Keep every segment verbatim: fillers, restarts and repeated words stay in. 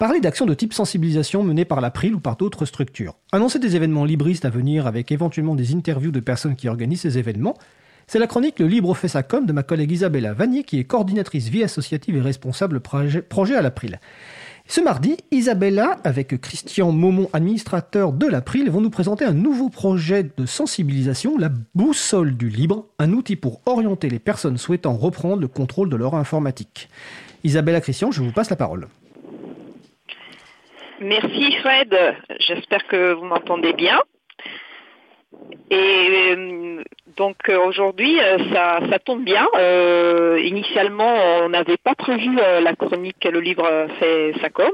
parler d'actions de type sensibilisation menées par l'April ou par d'autres structures. Annoncer des événements libristes à venir avec éventuellement des interviews de personnes qui organisent ces événements. C'est la chronique Le Libre fait sa com de ma collègue Isabella Vanier qui est coordinatrice vie associative et responsable projet, projet à l'April. Ce mardi, Isabella, avec Christian Maumont, administrateur de l'April, vont nous présenter un nouveau projet de sensibilisation, la Boussole du Libre, un outil pour orienter les personnes souhaitant reprendre le contrôle de leur informatique. Isabella, Christian, je vous passe la parole. Merci Fred, j'espère que vous m'entendez bien. Et euh, donc euh, aujourd'hui, euh, ça, ça tombe bien. Euh, initialement, on n'avait pas prévu euh, la chronique Le Livre fait sa com,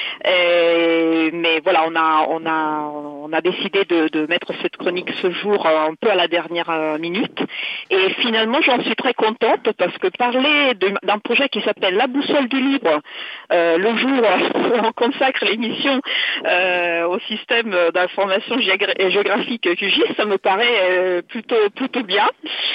et, mais voilà, on a on a on a décidé de, de mettre cette chronique ce jour euh, un peu à la dernière euh, minute. Et finalement, j'en suis très contente parce que parler de, d'un projet qui s'appelle La Boussole du Libre, euh, le jour où on consacre l'émission euh, au système d'information géogra- géographique Q G I S, ça me paraît euh, plutôt plutôt bien.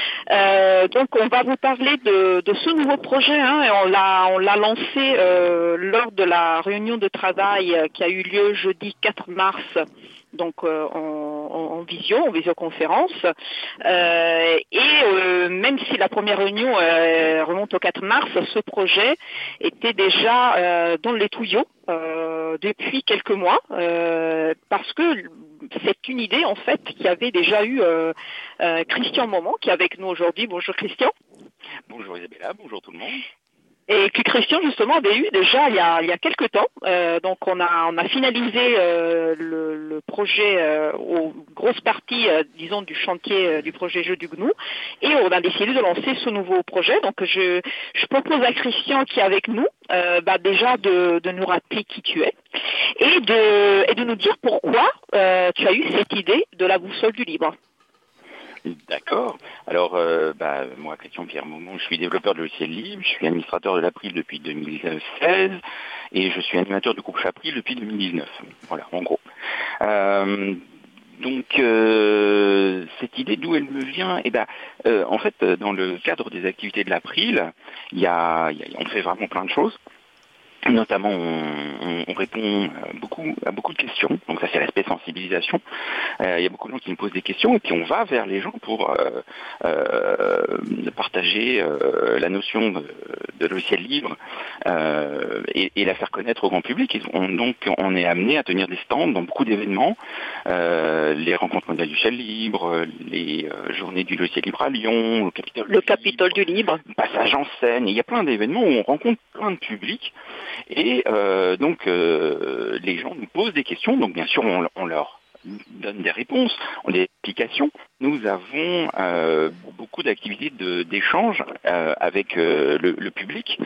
Euh, donc on va vous parler de, de ce nouveau projet, hein, et on l'a on l'a lancé euh, lors de la réunion de travail euh, qui a eu lieu jeudi quatre mars. Donc euh, en, en, en visio, en visioconférence, euh, et euh, même si la première réunion euh, remonte au quatre mars, ce projet était déjà euh, dans les tuyaux euh, depuis quelques mois, euh, parce que c'est une idée en fait qui avait déjà eu euh, euh, Christian Maumont qui est avec nous aujourd'hui. Bonjour Christian. Bonjour Isabella, bonjour tout le monde. Et que Christian justement avait eu déjà il y a il y a quelques temps. Euh, donc on a on a finalisé euh, le, le projet euh, aux grosses parties euh, disons du chantier euh, du projet Jeux du Gnou, et on a décidé de lancer ce nouveau projet. Donc je je propose à Christian qui est avec nous euh, bah déjà de de nous rappeler qui tu es et de et de nous dire pourquoi euh, tu as eu cette idée de la boussole du libre. D'accord. Alors, euh, bah, moi, Christian Pierre Maumont, je suis développeur de logiciels libres, je suis administrateur de l'April depuis deux mille seize et je suis animateur du groupe Chapril depuis deux mille dix-neuf. Voilà, en gros. Euh, donc, euh, cette idée, d'où elle me vient? Eh ben, euh, en fait, dans le cadre des activités de l'April, il y a, il y a, on fait vraiment plein de choses. Notamment, on, on répond beaucoup, à beaucoup de questions. Donc ça, c'est l'aspect sensibilisation. Euh, il y a beaucoup de gens qui nous posent des questions et puis on va vers les gens pour euh, euh, partager euh, la notion de, de logiciel libre euh, et, et la faire connaître au grand public. Et on, donc, on est amené à tenir des stands dans beaucoup d'événements. Euh, les rencontres mondiales du logiciel libre, les euh, journées du logiciel libre à Lyon, le Capitole, le Capitole du libre, passage en scène. Et il y a plein d'événements où on rencontre plein de publics. Et euh, donc, euh, les gens nous posent des questions. Donc, bien sûr, on, on leur donne des réponses, on a des explications. Nous avons euh, beaucoup d'activités de, d'échange euh, avec euh, le, le public.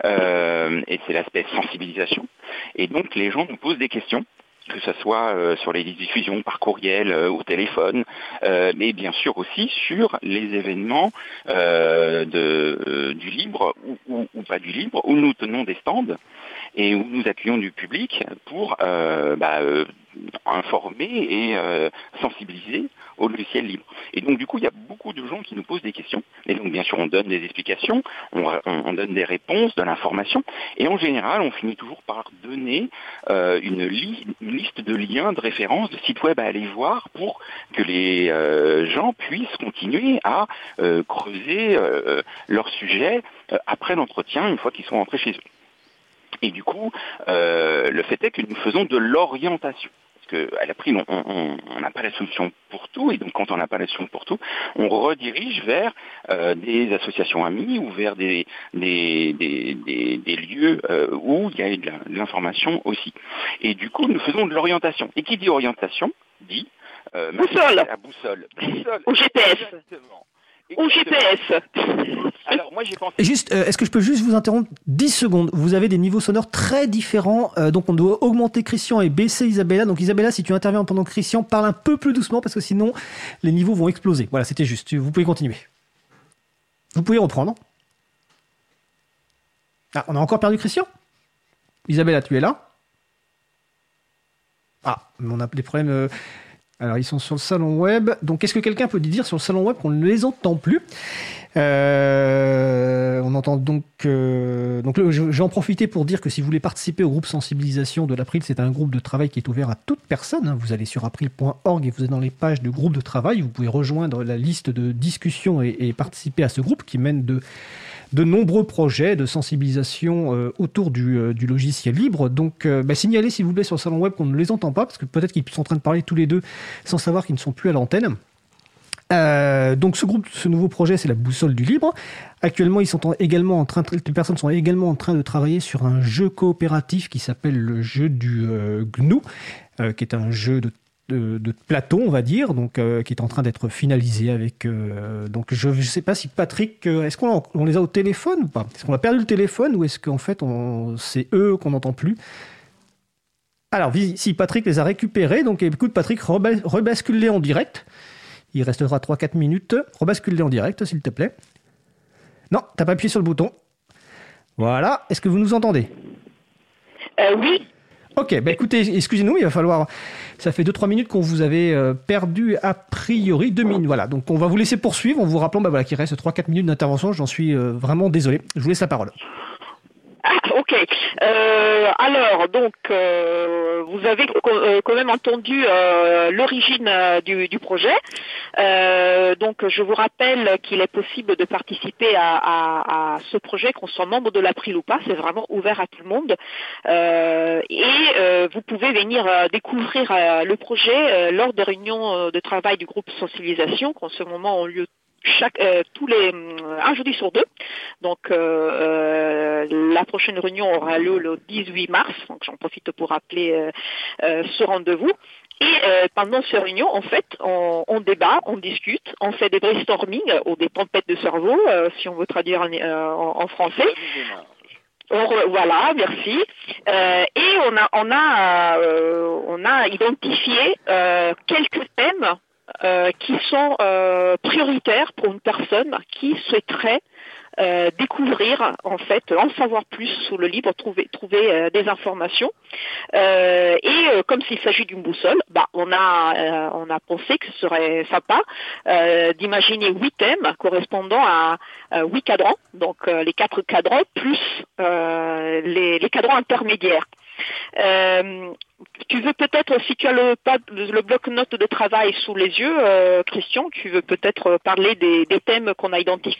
Euh, et c'est l'aspect sensibilisation. Et donc, les gens nous posent des questions, que ce soit euh, sur les diffusions par courriel, euh, au téléphone, euh, mais bien sûr aussi sur les événements euh, de, euh, du libre ou, ou, ou pas du libre, où nous tenons des stands et où nous accueillons du public pour euh, bah, euh, informer et euh, sensibiliser au logiciel libre. Et donc du coup, il y a beaucoup de gens qui nous posent des questions. Et donc bien sûr, on donne des explications, on, on, on donne des réponses, de l'information. Et en général, on finit toujours par donner euh, une, li- une liste de liens, de références, de sites web à aller voir pour que les euh, gens puissent continuer à euh, creuser euh, leur sujet euh, après l'entretien, une fois qu'ils sont rentrés chez eux. Et du coup, euh, le fait est que nous faisons de l'orientation. Parce qu'à l'April, on n'a pas la solution pour tout, et donc quand on n'a pas la solution pour tout, on redirige vers euh, des associations amies ou vers des, des, des, des, des lieux euh, où il y a de, la, de l'information aussi. Et du coup, nous faisons de l'orientation. Et qui dit orientation, dit... Euh, boussole. La boussole. Boussole. Au G P S. Exactement. Au G P S. Alors moi j'ai pensé... Juste, euh, est-ce que je peux juste vous interrompre dix secondes? Vous avez des niveaux sonores très différents, euh, donc on doit augmenter Christian et baisser Isabella. Donc Isabella, si tu interviens pendant que Christian, parle un peu plus doucement parce que sinon les niveaux vont exploser. Voilà, c'était juste. Vous pouvez continuer. Vous pouvez reprendre. Ah, on a encore perdu Christian? Isabella, tu es là? Ah, mais on a des problèmes... Euh... Alors, ils sont sur le salon web. Donc, est-ce que quelqu'un peut dire sur le salon web qu'on ne les entend plus ? euh, On entend donc... Euh, donc, je, je vais en profiter pour dire que si vous voulez participer au groupe sensibilisation de l'April, c'est un groupe de travail qui est ouvert à toute personne. Hein. Vous allez sur april point org et vous êtes dans les pages de groupe de travail. Vous pouvez rejoindre la liste de discussions et, et participer à ce groupe qui mène de... de nombreux projets de sensibilisation euh, autour du, euh, du logiciel libre. Donc, euh, bah, signalez s'il vous plaît sur le salon web qu'on ne les entend pas, parce que peut-être qu'ils sont en train de parler tous les deux sans savoir qu'ils ne sont plus à l'antenne. Euh, donc, ce groupe, ce nouveau projet, c'est la boussole du libre. Actuellement, ils sont en, également en train, de, les personnes sont également en train de travailler sur un jeu coopératif qui s'appelle le jeu du euh, G N U, euh, qui est un jeu de De, de plateau, on va dire, donc euh, qui est en train d'être finalisé avec. Euh, donc je ne sais pas si Patrick, euh, est-ce qu'on on les a au téléphone ou pas ? Est-ce qu'on a perdu le téléphone ou est-ce qu'en fait on, c'est eux qu'on n'entend plus ? Alors si Patrick les a récupérés, donc écoute Patrick, reba- rebascule-les en direct. Il restera trois à quatre minutes. Rebascule-les en direct, s'il te plaît. Non, t'as pas appuyé sur le bouton. Voilà. Est-ce que vous nous entendez ? euh, Oui. Ok, bah écoutez, excusez-nous, il va falloir... Ça fait deux trois minutes qu'on vous avait euh, perdu a priori, deux minutes. Voilà, donc on va vous laisser poursuivre en vous rappelant bah, voilà, qu'il reste trois à quatre minutes d'intervention. J'en suis euh, vraiment désolé. Je vous laisse la parole. Ah, ok. Euh, alors, donc, euh, vous avez quand même entendu euh, l'origine euh, du, du projet. Euh, donc, je vous rappelle qu'il est possible de participer à, à, à ce projet, qu'on soit membre de l'April ou pas. C'est vraiment ouvert à tout le monde. Euh, et euh, vous pouvez venir euh, découvrir euh, le projet euh, lors des réunions de travail du groupe sensibilisation, qui en ce moment ont lieu chaque euh, tous les un jeudi sur deux. Donc euh, euh, la prochaine réunion aura lieu le dix-huit mars. Donc j'en profite pour rappeler euh, euh, ce rendez-vous. Et euh, pendant ces réunions, en fait, on, on débat, on discute, on fait des brainstorming ou des tempêtes de cerveau, euh, si on veut traduire en, euh, en, en français. On, voilà, merci. Euh, et on a on a euh, on a identifié euh, quelques thèmes Euh, qui sont euh, prioritaires pour une personne qui souhaiterait euh, découvrir, en fait, en savoir plus sur le livre, trouver, trouver euh, des informations. Euh, et euh, comme s'il s'agit d'une boussole, bah, on a euh, on a pensé que ce serait sympa euh, d'imaginer huit thèmes correspondant à euh, huit cadrans, donc euh, les quatre cadrans plus euh, les, les cadrans intermédiaires. Euh, tu veux peut-être, si tu as le, le bloc-notes de travail sous les yeux, euh, Christian, tu veux peut-être parler des, des thèmes qu'on a identifiés ?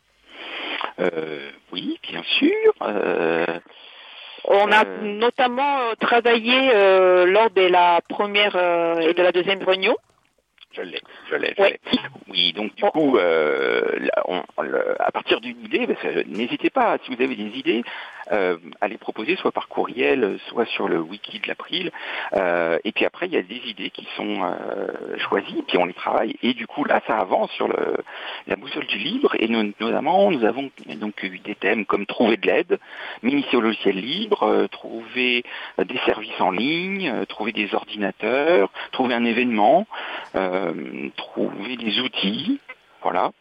euh, Oui, bien sûr. Euh, On a euh... notamment travaillé euh, lors de la première euh, et de la deuxième réunion. Je l'ai, je l'ai, je ouais. l'ai. Oui, donc du coup, euh, là, on, on, à partir d'une idée, ben, ça, n'hésitez pas, si vous avez des idées, euh, à les proposer soit par courriel, soit sur le wiki de l'April. Euh, et puis après, il y a des idées qui sont euh, choisies, puis on les travaille. Et du coup, là, ça avance sur le, la boussole du libre. Et nous, notamment, nous avons donc eu des thèmes comme trouver de l'aide, m'initier au logiciel libre, euh, trouver euh, des services en ligne, euh, trouver des ordinateurs, trouver un événement. Euh, Euh, trouver des outils, voilà.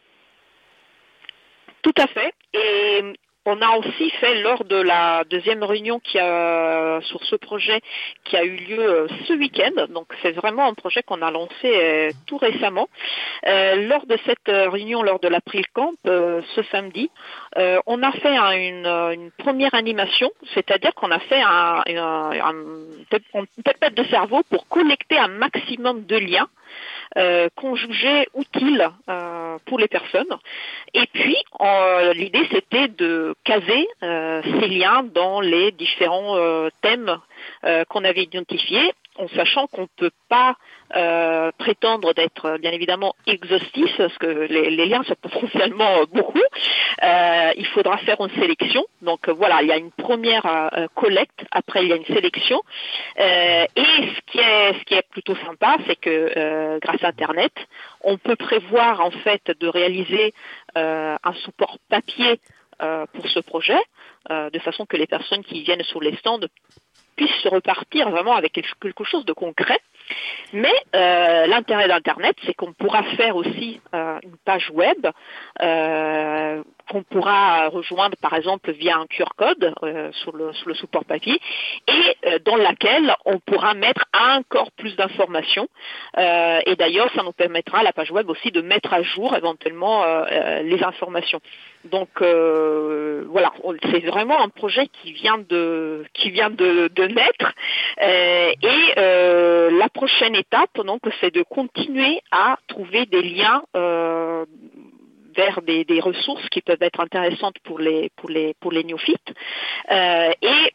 Tout à fait. Et on a aussi fait lors de la deuxième réunion qui a sur ce projet qui a eu lieu ce week-end. Donc c'est vraiment un projet qu'on a lancé euh, tout récemment. Euh, lors de cette réunion, lors de l'April Camp, euh, ce samedi, euh, on a fait un, une, une première animation, c'est-à-dire qu'on a fait un, un, un, une tempête de cerveau pour collecter un maximum de liens Euh, qu'on jugeait utile euh, pour les personnes. Et puis, euh, l'idée, c'était de caser euh, ces liens dans les différents euh, thèmes euh, qu'on avait identifiés, en sachant qu'on ne peut pas euh, prétendre d'être bien évidemment exhaustif, parce que les, les liens sont potentiellement beaucoup. Euh, il faudra faire une sélection. Donc voilà, il y a une première euh, collecte, après il y a une sélection. Euh, et ce qui est, ce qui est plutôt sympa, c'est que euh, grâce à Internet, on peut prévoir en fait de réaliser euh, un support papier euh, pour ce projet, euh, de façon que les personnes qui viennent sur les stands puissent se repartir vraiment avec quelque chose de concret. Mais euh, l'intérêt d'Internet, c'est qu'on pourra faire aussi euh, une page web euh, qu'on pourra rejoindre par exemple via un Q R code euh, sur, le, sur le support papier et euh, dans laquelle on pourra mettre encore plus d'informations. Euh, et d'ailleurs, ça nous permettra, la page web aussi, de mettre à jour éventuellement euh, euh, les informations. Donc euh, voilà, c'est vraiment un projet qui vient de qui vient de, de naître euh, et euh, la prochaine étape donc c'est de continuer à trouver des liens euh, vers des, des ressources qui peuvent être intéressantes pour les pour les pour les néophytes euh, et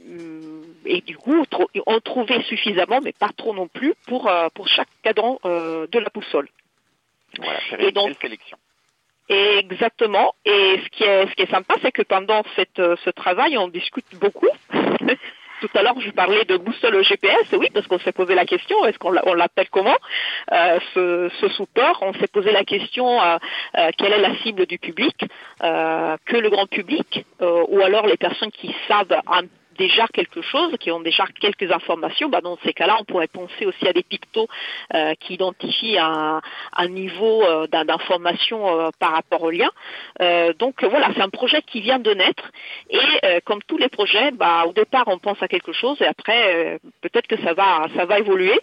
et du coup en trouver suffisamment mais pas trop non plus pour pour chaque cadran euh, de la boussole. Voilà, faire une belle sélection. Exactement. Et ce qui est, ce qui est sympa, c'est que pendant cette, ce travail, on discute beaucoup. Tout à l'heure, je parlais de boussole G P S, oui, parce qu'on s'est posé la question, est-ce qu'on l'appelle comment euh, ce, ce support? On s'est posé la question, euh, euh, quelle est la cible du public, euh, que le grand public, euh, ou alors les personnes qui savent un déjà quelque chose, qui ont déjà quelques informations, bah dans ces cas-là, on pourrait penser aussi à des pictos euh, qui identifient un, un niveau euh, d'information euh, par rapport au lien. Euh, donc voilà, c'est un projet qui vient de naître et euh, comme tous les projets, bah au départ on pense à quelque chose et après euh, peut-être que ça va ça va évoluer.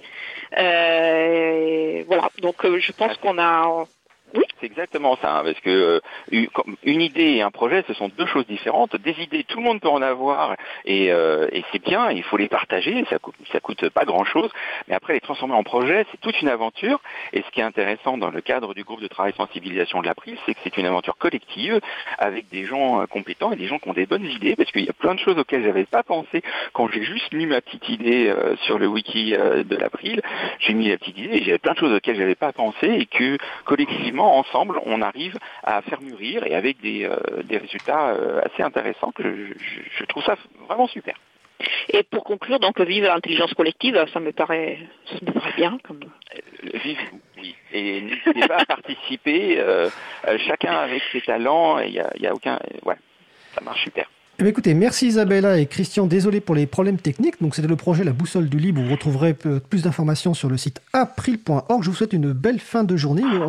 Euh, voilà, donc euh, je pense qu'on a Oui. C'est exactement ça, hein, parce que euh, une idée et un projet, ce sont deux choses différentes. Des idées, tout le monde peut en avoir, et, euh, et c'est bien, il faut les partager, ça coûte, ça coûte pas grand-chose, mais après les transformer en projet, c'est toute une aventure, et ce qui est intéressant dans le cadre du groupe de travail sensibilisation de l'April, c'est que c'est une aventure collective, avec des gens euh, compétents et des gens qui ont des bonnes idées, parce qu'il y a plein de choses auxquelles j'avais pas pensé quand j'ai juste mis ma petite idée euh, sur le wiki euh, de l'April. J'ai mis la petite idée, et j'avais plein de choses auxquelles j'avais pas pensé, et que collectivement, ensemble, on arrive à faire mûrir et avec des, euh, des résultats euh, assez intéressants que je, je, je trouve ça vraiment super. Et pour conclure, donc vivre l'intelligence collective, ça me paraît, ça me paraît bien. Comme... Vive, oui. Et n'hésitez pas à participer, euh, euh, chacun avec ses talents, il n'y a, y a aucun... Ouais, ça marche super. Eh bien, écoutez, merci Isabella et Christian, désolé pour les problèmes techniques. Donc c'était le projet La Boussole du Libre, vous retrouverez plus d'informations sur le site april point org. Je vous souhaite une belle fin de journée.